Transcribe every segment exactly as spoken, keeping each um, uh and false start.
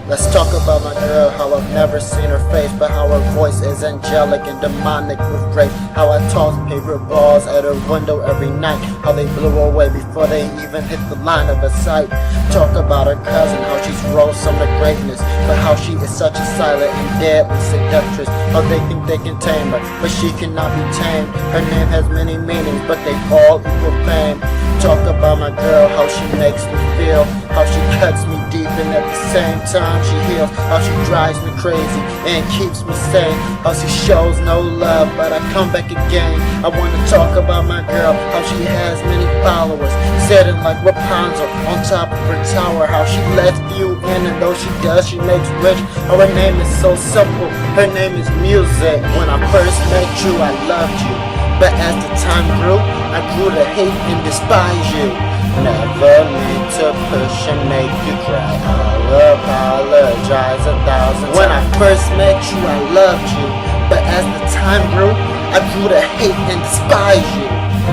Let's talk about my girl, how I've never seen her face, but how her voice is angelic and demonic with grace. How I toss paper balls at her window every night, how they blew away before they even hit the line of her sight. Talk about her cousin, how she's rose from the greatness, but how she is such a silent and deadly seductress. How they think they can tame her, but she cannot be tamed. Her name has many meanings, but they all equal fame. Talk about my girl, how she makes me feel, how she cuts me deep and at the same time she heals, how she drives me crazy and keeps me sane, how she shows no love but I come back again. I want to talk about my girl, how she has many followers, sitting like Rapunzel on top of her tower, how she lets you in and though she does she makes rich. How her name is so simple, her name is music. When I first met you I loved you, but as the time grew I grew to hate and despise you. Never meant to push and make you cry, I'll apologize a thousand times. When I first met you I loved you, but as the time grew I grew to hate and despise you.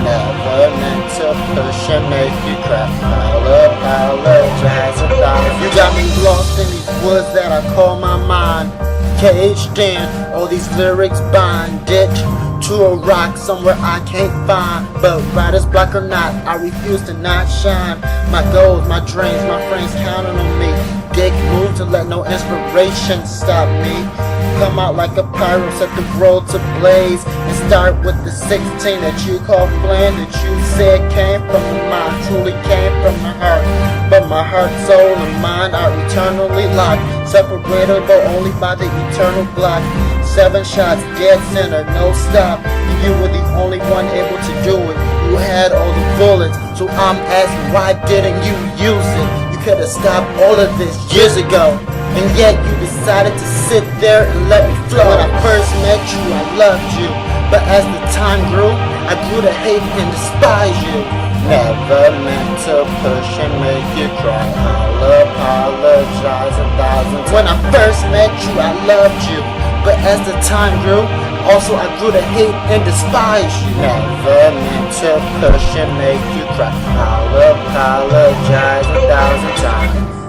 Never meant to push and make you cry, I'll apologize a thousand times. You got me lost in these woods that I call my mind, caged in, all these lyrics bonded to a rock somewhere I can't find. But writer's block or not, I refuse to not shine. My goals, my dreams, my friends counting on me. Dick move to let no inspiration stop me. Come out like a pyro, set the world to blaze, and start with the sixteen that you call flame, that you said came from the mind, truly came from the heart. But my heart, soul, and mind are eternally locked, separatable only by the eternal block. Seven shots, dead center, no stop. You were the only one able to do it. You had all the bullets, so I'm asking, why didn't you use it? You could have stopped all of this years ago, and yet you decided to sit there and let me flow. When I first met you, I loved you, but as the time grew, I grew to hate and despise you. Never meant to push and make you cry, I'll apologize a thousand times. When I first met you, I loved you, but as the time grew, also I grew to hate and despise you. Never meant to push and make you cry, I'll apologize a thousand times.